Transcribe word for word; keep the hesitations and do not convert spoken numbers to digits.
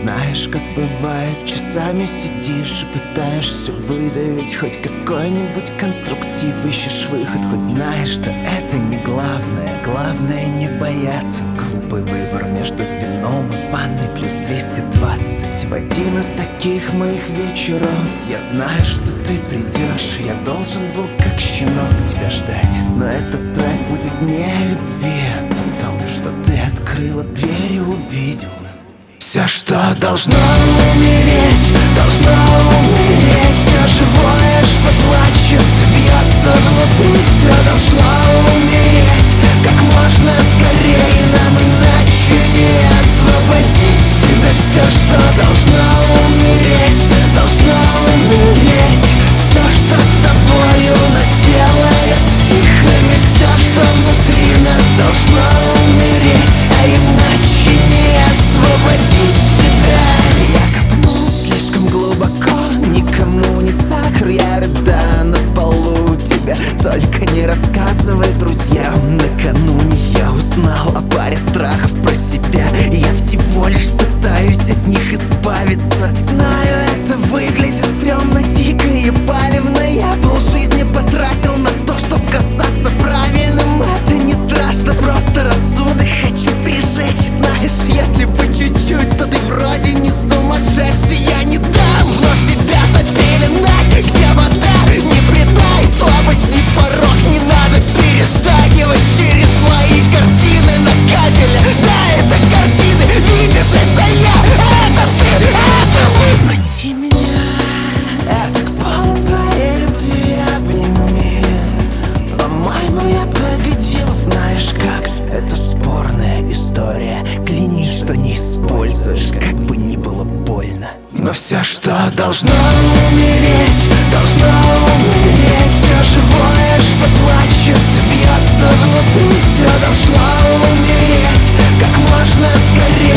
Знаешь, как бывает, часами сидишь и пытаешься выдавить хоть какой-нибудь конструктив. Ищешь выход, хоть знаешь, что это не главное. Главное не бояться. Глупый выбор между вином и ванной плюс двести двадцать. В один из таких моих вечеров я знаю, что ты придешь. Я должен был как щенок тебя ждать, но этот трек будет не о любви, о том, что ты открыла дверь и увидел все, что должно умереть, должно умереть. Все живое, что плачет, бьется внутри. Все должно умереть как можно скорее. Нам иначе не освободить себя. Все, что должно умереть, должно умереть. Все, что с тобою нас делает тихими. Все, что внутри нас должно умереть, а иначе не освободить себя. Я копнул слишком глубоко, никому не сахар. Я рыдаю на полу, тебя только не рассказывай друзьям. Накануне я узнал о паре страхов про себя, и я всего лишь пытаюсь от них избавиться. Знаю, это выглядит стрёмно, дико и палевно. Я полжизни потратил на то, чтоб казаться правильным. Это не страшно, просто рассудок хочу прижечь. Знаешь, если бы чуть-чуть, то ты вроде не сумасшедший. Я не дам вновь себя запеленать. Где вода? Не предай слабость, ни порог. Не надо перешагивать через мои картины на кабеле. Да, это картины, видишь, это я, это ты, это мы. Прости меня, это к полу твоей любви. Обними, по-моему, я победил. Знаешь как, это спорная история. Клянись, что не используешь, как бы ни было больно. Но все, что должно умереть, должно умереть. Все живое, что плачет, бьется внутри. Все должно умереть как можно скорее.